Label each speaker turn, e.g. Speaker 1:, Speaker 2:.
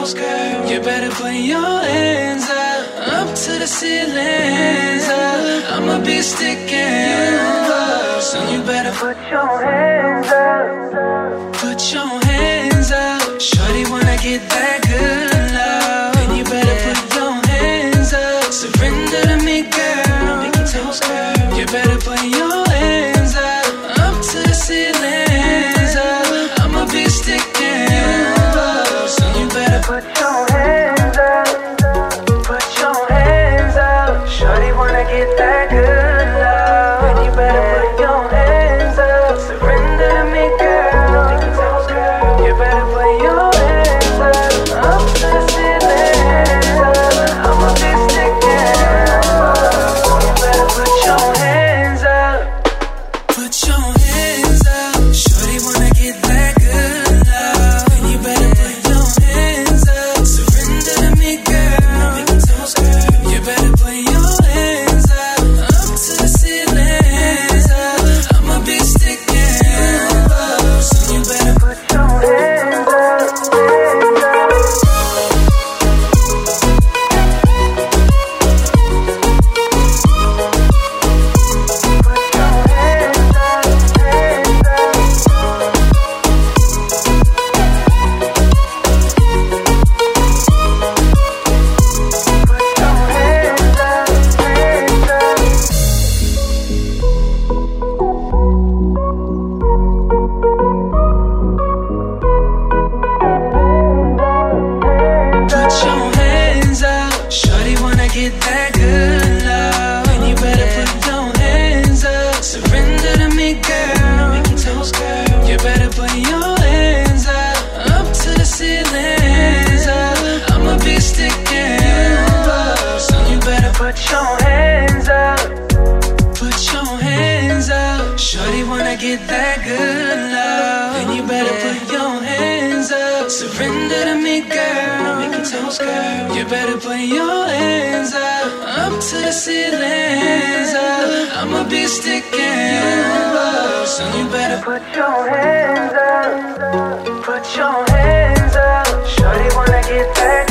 Speaker 1: toes, girl. You better put your hands up to the ceilings. I'ma be sticking up, so you better put your hands up. Put your hands up. Shorty wanna get that good love, then you better put your hands up. Surrender to me, girl. Make your toes, girl. You better put your hands up to the ceilings. I'ma be sticking up, so you better put your hands up. Put your hands up. Shorty wanna get that good love, then you better put your hands up. Surrender to me, girl. Make your toes, girl. You better put your hands up to the ceilings. I'ma be sticking up, so you better put your hands up. Put your hands up. Shorty wanna get that good love, then you better put your hands up. Surrender to me, girl. Make your toes, girl. You better put your hands up to the ceilings. I'ma be sticking up, so you better put your hands up. Put your hands up. Shorty wanna get that good love, and you better put your hands up. Surrender to me, girl. Make your toes, girl. You better put your hands up to the ceilings. I'ma be sticking up, so you better put your hands up. Put your hands up. Shorty wanna get that good love, and you better put your hands up. Surrender to me, girl. Make your toes, girl. You better put your hands up to the ceilings. I'ma be sticking up, so you better put your hands up. Put your hands up. Shorty wanna get that